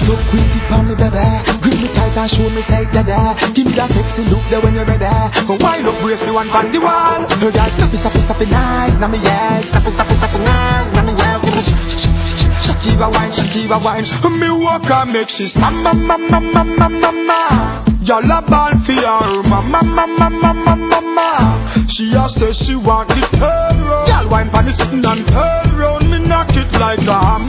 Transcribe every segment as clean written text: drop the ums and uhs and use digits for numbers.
up quick for me, baby. Grip me tight and show me tight, dada. Give me that sexy look there when you're ready. But wind up, brace me one from the wall. Oh, girl, stop it, nice, now me yes. Stop it, nice, now me yes. Shakiva wine, me walk and make she stop, mama. Y'all a ball for her, mama. She a say she want it turn round. Y'all wine for the sitting and turn round. Me knock it like a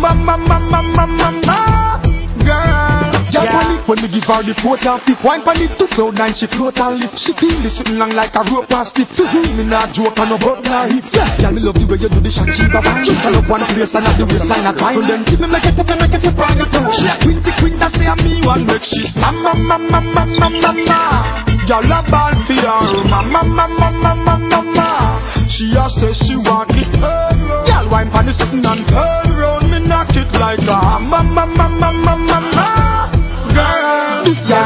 mama. Girl, yeah. When me give her the foot and flip, wine pan it to flow, nine she float and lift. She feel this sitting long like a rope and stiff. Me not joke and no broke nah hip. Yeah, me love the way you do the Shakiva wine. You fall up one place and at the waistline a climb. Then see me make it up on your toe. She a queen that say a me one make she stand, mama. Y'all a ball for her, mama. She a say she want it turn round. Y'all wine pan the sitting and turn round. Me knock it like a mama. Girl,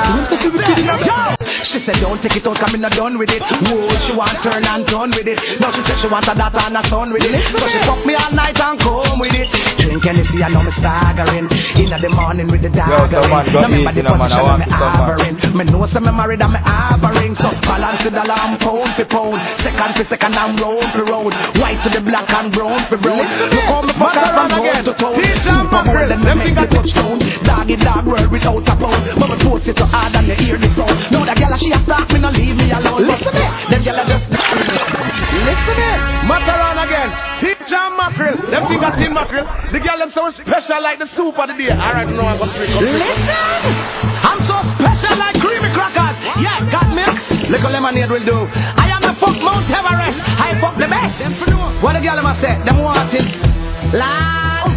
she said don't take it out, cause me not done with it. Whoa, she want turn and turn with it. Now she said she want a daughter and a son with it. So she fuck me all night and come with it. Drink Hennessy, I know me staggering. In the morning with the daggering. Now remember the position of me havering. Me know some me married and me havering. So balance the alarm pound for pound. Second for second and round for round. White to the black and brown for brown. Look how me fuck up from road to toe. Super more than me make the touchdown. Doggy dog world without a pound. But me post it so hard and you hear the sound. Now the girl she a stalk me, no leave me alone. Listen it, them girl just listen it. Macaron again, teacher mackerel. Them think I see mackerel. The girl them so special like the soup of the day. Alright, no I'm gonna drink. Listen, I'm so special like creamy crackers. Yeah, got milk, little lemonade will do. I am the fuck Mount Everest. I fuck the best. What the girl them a say? Them want it. Loud.